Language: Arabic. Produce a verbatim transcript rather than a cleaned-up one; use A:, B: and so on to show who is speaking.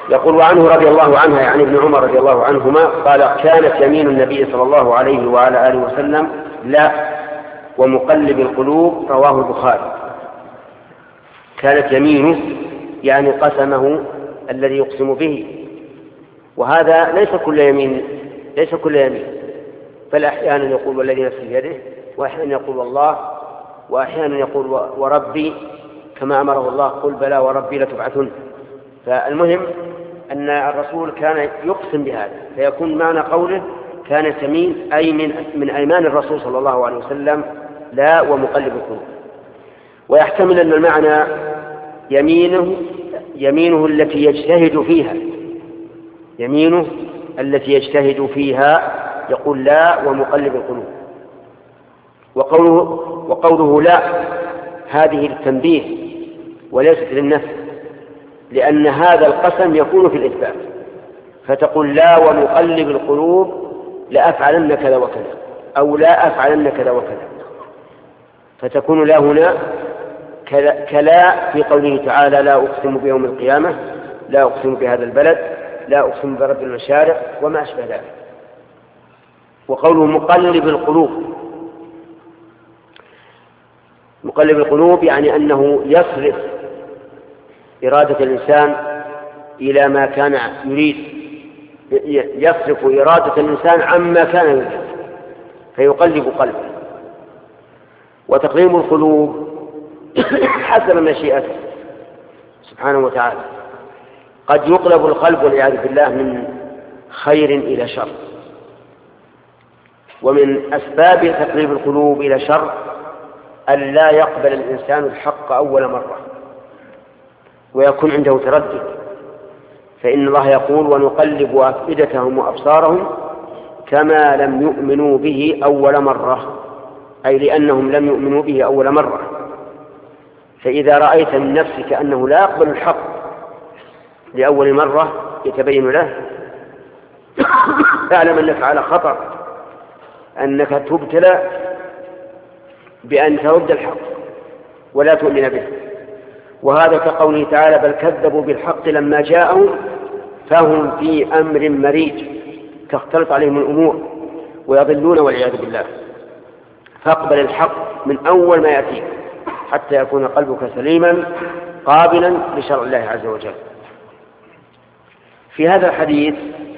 A: يقول: وعنه رضي الله عنها، يعني ابن عمر رضي الله عنهما، قال: كانت يمين النبي صلى الله عليه وعلى آله وسلم لا ومقلب القلوب. رواه البخاري. كانت يمينه يعني قسمه الذي يقسم به، وهذا ليس كل يمين ليس كل يمين بل أحيانا يقول والذي نفسي بيده، وأحيانا يقول والله، وأحيانا يقول وربي كما أمره الله: قل بلى وربي لتبعثن. فالمهم أن الرسول كان يقسم بهذا، فيكون معنى قوله كانت يمين أي من من أيمان الرسول صلى الله عليه وسلم لا ومقلب القلوب. ويحتمل أن المعنى يمينه يمينه التي يجتهد فيها يمينه التي يجتهد فيها يقول لا ومقلب القلوب. وقوله, وقوله لا هذه للتنبيه وليست للنفي، لأن هذا القسم يكون في الإثبات، فتقول لا ومقلب القلوب لأفعلن كذا وكذا، أو لا أفعلن كذا وكذا، فتكون لا هنا كلا في قوله تعالى: لا أقسم بيوم القيامة، لا أقسم بهذا البلد، لا أقسم برب المشارق، وما أشبه ذلك. وقوله مقلب القلوب، مقلب القلوب يعني أنه يصرف إرادة الإنسان إلى ما كان يريد، يصرف إرادة الإنسان عما كان يريد فيقلب قلبه. وتقليب القلوب حسب مشيئته سبحانه وتعالى. قد يقلب القلب والعياذ بالله من خير إلى شر، ومن أسباب تقليب القلوب إلى شر أن لا يقبل الإنسان الحق أول مرة ويكون عنده تردد، فإن الله يقول: ونقلب أفئدتهم وأبصارهم كما لم يؤمنوا به أول مرة، أي لأنهم لم يؤمنوا به أول مرة. فإذا رأيت من نفسك أنه لا يقبل الحق لأول مرة يتبين له، فاعلم أنك على خطر، أنك تبتلى بأن ترد الحق ولا تؤمن به. وهذا كقوله تعالى: بل كذبوا بالحق لما جاءهم فهم في أمر مريج، تختلط عليهم الأمور ويضلون والعياذ بالله. فاقبل الحق من أول ما يأتيك حتى يكون قلبك سليما قابلا لشرع الله عز وجل. في هذا الحديث